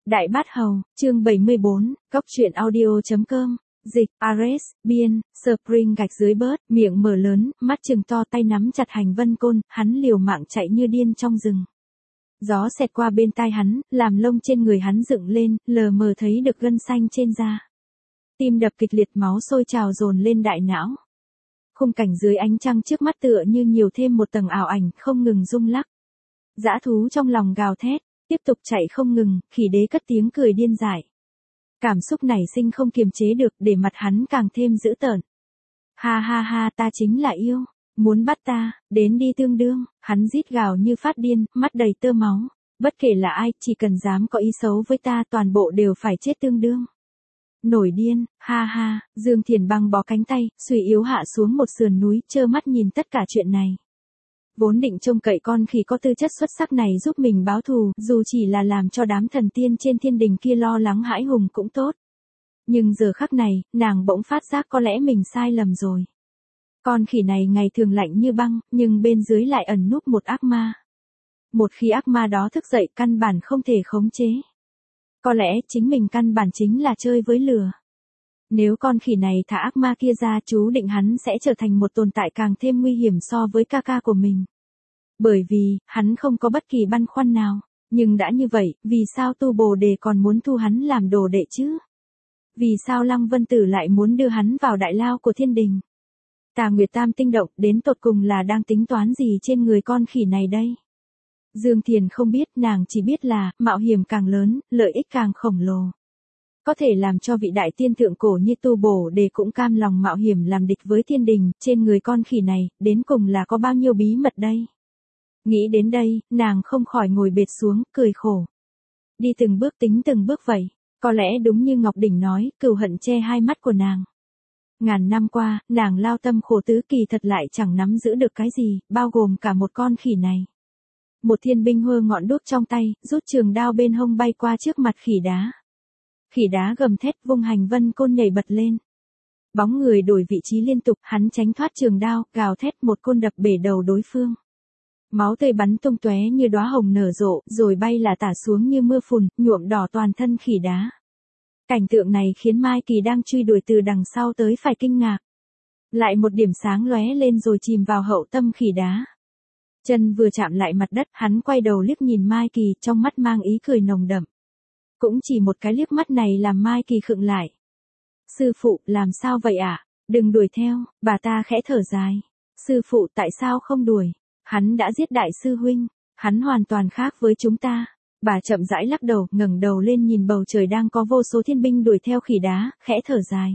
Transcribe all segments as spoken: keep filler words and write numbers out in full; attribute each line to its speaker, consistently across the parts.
Speaker 1: Đại Bát Hầu, chương bảy mươi bốn, Cốc truyện audio.com, dịch, Ares, biên, Spring gạch dưới bớt, miệng mở lớn, mắt trừng to, tay nắm chặt hành vân côn, hắn liều mạng chạy như điên trong rừng. Gió xẹt qua bên tai hắn, làm lông trên người hắn dựng lên, lờ mờ thấy được gân xanh trên da. Tim đập kịch liệt, máu sôi trào dồn lên đại não. Khung cảnh dưới ánh trăng trước mắt tựa như nhiều thêm một tầng ảo ảnh không ngừng rung lắc. Dã thú trong lòng gào thét, tiếp tục chạy không ngừng, khỉ đế cất tiếng cười điên dại. Cảm xúc nảy sinh không kiềm chế được, để mặt hắn càng thêm dữ tợn. Ha ha ha, ta chính là yêu, muốn bắt ta, đến đi tương đương, hắn rít gào như phát điên, mắt đầy tơ máu. Bất kể là ai, chỉ cần dám có ý xấu với ta, toàn bộ đều phải chết tương đương. Nổi điên, ha ha, Dương Thiền băng bó cánh tay, suy yếu hạ xuống một sườn núi, trơ mắt nhìn tất cả chuyện này. Vốn định trông cậy con khỉ có tư chất xuất sắc này giúp mình báo thù, dù chỉ là làm cho đám thần tiên trên thiên đình kia lo lắng hãi hùng cũng tốt. Nhưng giờ khắc này, nàng bỗng phát giác có lẽ mình sai lầm rồi. Con khỉ này ngày thường lạnh như băng, nhưng bên dưới lại ẩn núp một ác ma. Một khi ác ma đó thức dậy, căn bản không thể khống chế. Có lẽ chính mình căn bản chính là chơi với lửa. Nếu con khỉ này thả ác ma kia ra, chú định hắn sẽ trở thành một tồn tại càng thêm nguy hiểm so với ca ca của mình. Bởi vì, hắn không có bất kỳ băn khoăn nào. Nhưng đã như vậy, vì sao Tu Bồ Đề còn muốn thu hắn làm đồ đệ chứ? Vì sao Lăng Vân Tử lại muốn đưa hắn vào đại lao của thiên đình? Tà Nguyệt Tam tinh động đến tột cùng là đang tính toán gì trên người con khỉ này đây? Dương Thiền không biết, nàng chỉ biết là, mạo hiểm càng lớn, lợi ích càng khổng lồ. Có thể làm cho vị đại tiên thượng cổ như Tu Bồ Đề cũng cam lòng mạo hiểm làm địch với thiên đình, trên người con khỉ này, đến cùng là có bao nhiêu bí mật đây? Nghĩ đến đây, nàng không khỏi ngồi bệt xuống, cười khổ. Đi từng bước tính từng bước vậy, có lẽ đúng như Ngọc Đỉnh nói, cừu hận che hai mắt của nàng. Ngàn năm qua, nàng lao tâm khổ tứ kỳ thật lại chẳng nắm giữ được cái gì, bao gồm cả một con khỉ này. Một thiên binh hơ ngọn đuốc trong tay, rút trường đao bên hông bay qua trước mặt khỉ đá. Khỉ đá gầm thét, vung hành vân côn nhảy bật lên. Bóng người đổi vị trí liên tục, hắn tránh thoát trường đao, gào thét một côn đập bể đầu đối phương. Máu tươi bắn tung tóe như đóa hồng nở rộ, rồi bay là tả xuống như mưa phùn, nhuộm đỏ toàn thân khỉ đá. Cảnh tượng này khiến Mai Kỳ đang truy đuổi từ đằng sau tới phải kinh ngạc. Lại một điểm sáng lóe lên rồi chìm vào hậu tâm khỉ đá. Chân vừa chạm lại mặt đất, hắn quay đầu liếc nhìn Mai Kỳ, trong mắt mang ý cười nồng đậm. Cũng chỉ một cái liếc mắt này làm Mai Kỳ khựng lại. Sư phụ, làm sao vậy ạ? À? Đừng đuổi theo, bà ta khẽ thở dài. Sư phụ, tại sao không đuổi? Hắn đã giết đại sư huynh, hắn hoàn toàn khác với chúng ta. Bà chậm rãi lắc đầu, ngẩng đầu lên nhìn bầu trời đang có vô số thiên binh đuổi theo khỉ đá, khẽ thở dài.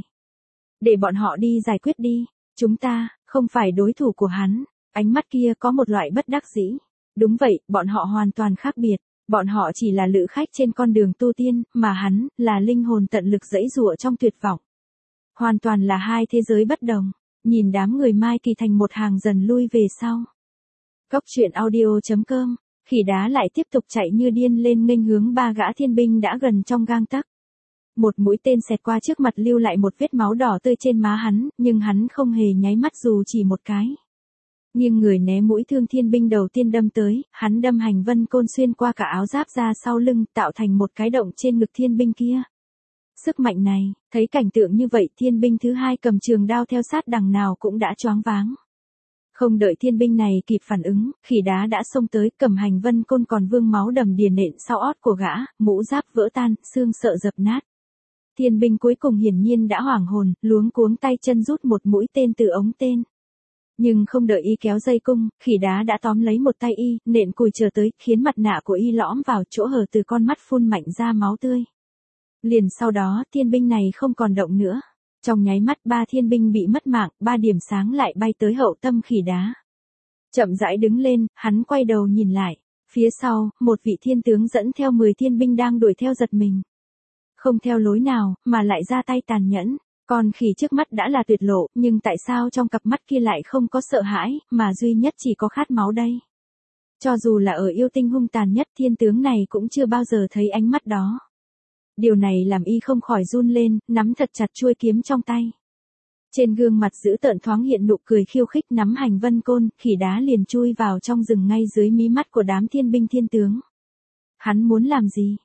Speaker 1: Để bọn họ đi giải quyết đi, chúng ta, không phải đối thủ của hắn. Ánh mắt kia có một loại bất đắc dĩ. Đúng vậy, bọn họ hoàn toàn khác biệt. Bọn họ chỉ là lữ khách trên con đường tu tiên, mà hắn, là linh hồn tận lực giãy giụa trong tuyệt vọng. Hoàn toàn là hai thế giới bất đồng. Nhìn đám người Mai Kỳ thành một hàng dần lui về sau. Cốc truyện audio.com, khỉ đá lại tiếp tục chạy như điên lên nghênh hướng ba gã thiên binh đã gần trong gang tấc. Một mũi tên xẹt qua trước mặt lưu lại một vết máu đỏ tươi trên má hắn, nhưng hắn không hề nháy mắt dù chỉ một cái. Nhưng người né mũi thương thiên binh đầu tiên đâm tới, hắn đâm hành vân côn xuyên qua cả áo giáp ra sau lưng, tạo thành một cái động trên ngực thiên binh kia. Sức mạnh này, thấy cảnh tượng như vậy, thiên binh thứ hai cầm trường đao theo sát đằng nào cũng đã choáng váng. Không đợi thiên binh này kịp phản ứng, khỉ đá đã xông tới, cầm hành vân côn còn vương máu đầm đìa nện sau ót của gã, mũ giáp vỡ tan, xương sợ dập nát. Thiên binh cuối cùng hiển nhiên đã hoảng hồn, luống cuống tay chân rút một mũi tên từ ống tên. Nhưng không đợi y kéo dây cung, khỉ đá đã tóm lấy một tay y, nện cùi chờ tới, khiến mặt nạ của y lõm vào chỗ hở từ con mắt phun mạnh ra máu tươi. Liền sau đó, thiên binh này không còn động nữa. Trong nháy mắt ba thiên binh bị mất mạng, ba điểm sáng lại bay tới hậu tâm khỉ đá. Chậm rãi đứng lên, hắn quay đầu nhìn lại. Phía sau, một vị thiên tướng dẫn theo mười thiên binh đang đuổi theo giật mình. Không theo lối nào, mà lại ra tay tàn nhẫn. Con khỉ trước mắt đã là tuyệt lộ, nhưng tại sao trong cặp mắt kia lại không có sợ hãi, mà duy nhất chỉ có khát máu đây? Cho dù là ở yêu tinh hung tàn nhất, thiên tướng này cũng chưa bao giờ thấy ánh mắt đó. Điều này làm y không khỏi run lên, nắm thật chặt chuôi kiếm trong tay. Trên gương mặt dữ tợn thoáng hiện nụ cười khiêu khích, nắm hành vân côn, khỉ đá liền chui vào trong rừng ngay dưới mí mắt của đám thiên binh thiên tướng. Hắn muốn làm gì?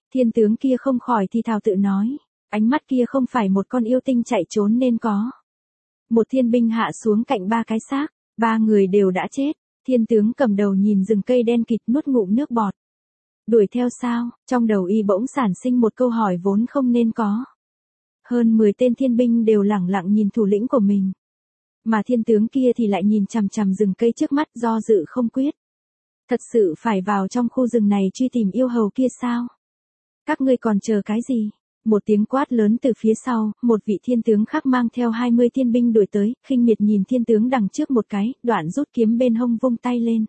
Speaker 1: Thiên tướng kia không khỏi thì thào tự nói, ánh mắt kia không phải một con yêu tinh chạy trốn nên có. Một thiên binh hạ xuống cạnh ba cái xác, ba người đều đã chết. Thiên tướng cầm đầu nhìn rừng cây đen kịt nuốt ngụm nước bọt. Đuổi theo sao? Trong đầu y bỗng sản sinh một câu hỏi vốn không nên có. Hơn mười tên thiên binh đều lẳng lặng nhìn thủ lĩnh của mình. Mà thiên tướng kia thì lại nhìn chằm chằm rừng cây trước mắt do dự không quyết. Thật sự phải vào trong khu rừng này truy tìm yêu hầu kia sao? Các ngươi còn chờ cái gì? Một tiếng quát lớn từ phía sau, một vị thiên tướng khác mang theo hai mươi thiên binh đuổi tới, khinh miệt nhìn thiên tướng đằng trước một cái, đoạn rút kiếm bên hông vung tay lên.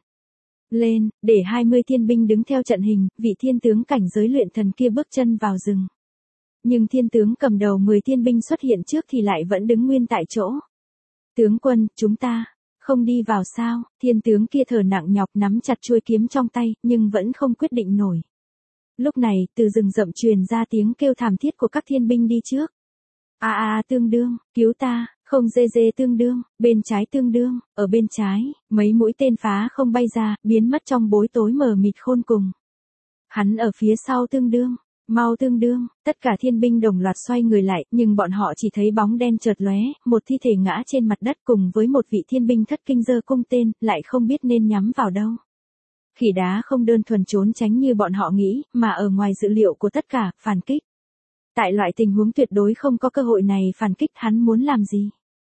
Speaker 1: Lên, để hai mươi thiên binh đứng theo trận hình, vị thiên tướng cảnh giới luyện thần kia bước chân vào rừng. Nhưng thiên tướng cầm đầu mười thiên binh xuất hiện trước thì lại vẫn đứng nguyên tại chỗ. Tướng quân, chúng ta, không đi vào sao? Thiên tướng kia thở nặng nhọc nắm chặt chuôi kiếm trong tay, nhưng vẫn không quyết định nổi. Lúc này, từ rừng rậm truyền ra tiếng kêu thảm thiết của các thiên binh đi trước. A a a tương đương, cứu ta, không dê dê tương đương, bên trái tương đương, ở bên trái, mấy mũi tên phá không bay ra, biến mất trong bối tối mờ mịt khôn cùng. Hắn ở phía sau tương đương, mau tương đương, tất cả thiên binh đồng loạt xoay người lại, nhưng bọn họ chỉ thấy bóng đen chợt lóe, một thi thể ngã trên mặt đất cùng với một vị thiên binh thất kinh giơ cung tên, lại không biết nên nhắm vào đâu. Khỉ đá không đơn thuần trốn tránh như bọn họ nghĩ, mà ở ngoài dự liệu của tất cả, phản kích. Tại loại tình huống tuyệt đối không có cơ hội này phản kích hắn muốn làm gì?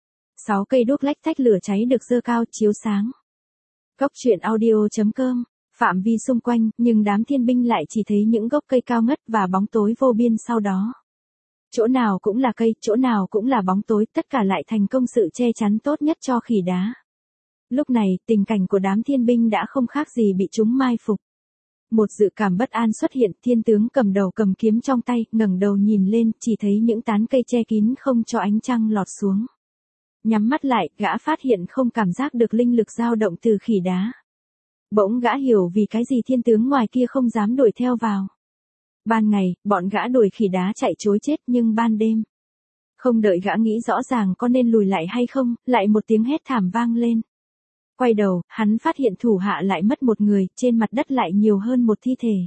Speaker 1: Sáu cây đuốc lách tách lửa cháy được dơ cao chiếu sáng. Góc truyện audio chấm com, phạm vi xung quanh, nhưng đám thiên binh lại chỉ thấy những gốc cây cao ngất và bóng tối vô biên sau đó. Chỗ nào cũng là cây, chỗ nào cũng là bóng tối, tất cả lại thành công sự che chắn tốt nhất cho khỉ đá. Lúc này, tình cảnh của đám thiên binh đã không khác gì bị chúng mai phục. Một dự cảm bất an xuất hiện, thiên tướng cầm đầu cầm kiếm trong tay, ngẩng đầu nhìn lên, chỉ thấy những tán cây che kín không cho ánh trăng lọt xuống. Nhắm mắt lại, gã phát hiện không cảm giác được linh lực dao động từ khỉ đá. Bỗng gã hiểu vì cái gì thiên tướng ngoài kia không dám đuổi theo vào. Ban ngày, bọn gã đuổi khỉ đá chạy trối chết, nhưng ban đêm. Không đợi gã nghĩ rõ ràng có nên lùi lại hay không, lại một tiếng hét thảm vang lên. Quay đầu, hắn phát hiện thủ hạ lại mất một người, trên mặt đất lại nhiều hơn một thi thể.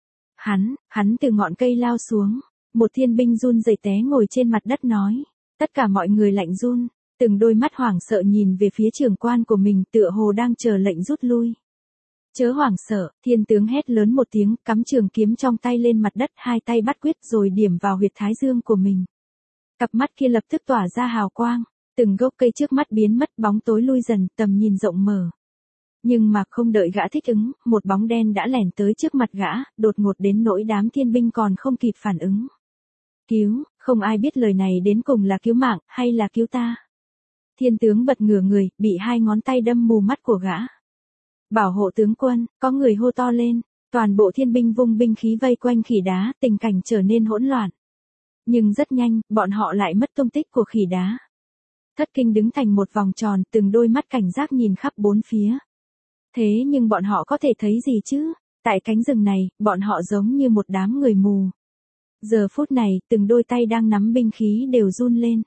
Speaker 1: Hắn, hắn từ ngọn cây lao xuống, một thiên binh run rẩy té ngồi trên mặt đất nói. Tất cả mọi người lạnh run, từng đôi mắt hoảng sợ nhìn về phía trưởng quan của mình tựa hồ đang chờ lệnh rút lui. Chớ hoảng sợ, thiên tướng hét lớn một tiếng, cắm trường kiếm trong tay lên mặt đất, hai tay bắt quyết rồi điểm vào huyệt thái dương của mình. Cặp mắt kia lập tức tỏa ra hào quang. Từng gốc cây trước mắt biến mất, bóng tối lui dần, tầm nhìn rộng mở. Nhưng mà không đợi gã thích ứng, một bóng đen đã lẻn tới trước mặt gã, đột ngột đến nỗi đám thiên binh còn không kịp phản ứng. Cứu, không ai biết lời này đến cùng là cứu mạng, hay là cứu ta. Thiên tướng bật ngửa người, bị hai ngón tay đâm mù mắt của gã. Bảo hộ tướng quân, có người hô to lên, toàn bộ thiên binh vung binh khí vây quanh khỉ đá, tình cảnh trở nên hỗn loạn. Nhưng rất nhanh, bọn họ lại mất tung tích của khỉ đá. Thất kinh đứng thành một vòng tròn, từng đôi mắt cảnh giác nhìn khắp bốn phía. Thế nhưng bọn họ có thể thấy gì chứ? Tại cánh rừng này, bọn họ giống như một đám người mù. Giờ phút này, từng đôi tay đang nắm binh khí đều run lên.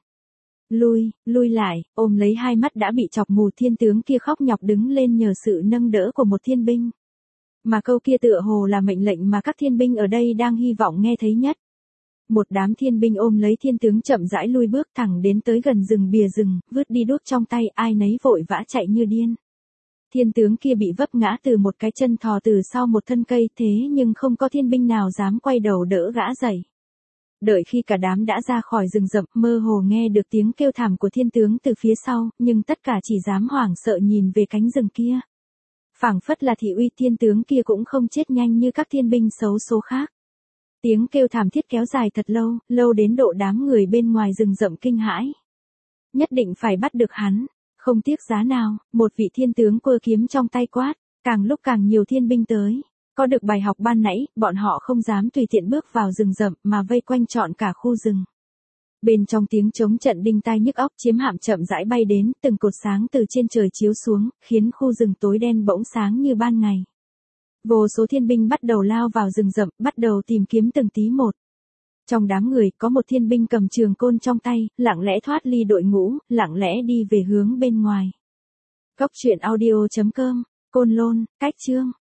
Speaker 1: Lui, lui lại, ôm lấy hai mắt đã bị chọc mù, thiên tướng kia khóc nhọc đứng lên nhờ sự nâng đỡ của một thiên binh. Mà câu kia tựa hồ là mệnh lệnh mà các thiên binh ở đây đang hy vọng nghe thấy nhất. Một đám thiên binh ôm lấy thiên tướng chậm rãi lui bước thẳng đến tới gần rừng bìa rừng, vứt đi đuốc trong tay, ai nấy vội vã chạy như điên. Thiên tướng kia bị vấp ngã từ một cái chân thò từ sau một thân cây, thế nhưng không có thiên binh nào dám quay đầu đỡ gã dậy. Đợi khi cả đám đã ra khỏi rừng rậm, mơ hồ nghe được tiếng kêu thảm của thiên tướng từ phía sau, nhưng tất cả chỉ dám hoảng sợ nhìn về cánh rừng kia. Phảng phất là thị uy, thiên tướng kia cũng không chết nhanh như các thiên binh xấu số khác. Tiếng kêu thảm thiết kéo dài thật lâu, lâu đến độ đám người bên ngoài rừng rậm kinh hãi. Nhất định phải bắt được hắn, không tiếc giá nào, một vị thiên tướng quơ kiếm trong tay quát, càng lúc càng nhiều thiên binh tới. Có được bài học ban nãy, bọn họ không dám tùy tiện bước vào rừng rậm mà vây quanh trọn cả khu rừng. Bên trong tiếng trống trận đinh tai nhức óc, chiếm hạm chậm rãi bay đến, từng cột sáng từ trên trời chiếu xuống, khiến khu rừng tối đen bỗng sáng như ban ngày. Vô số thiên binh bắt đầu lao vào rừng rậm, bắt đầu tìm kiếm từng tí một. Trong đám người, có một thiên binh cầm trường côn trong tay, lặng lẽ thoát ly đội ngũ, lặng lẽ đi về hướng bên ngoài. Góc truyện audio chấm com, Côn Lôn, Cách Chương.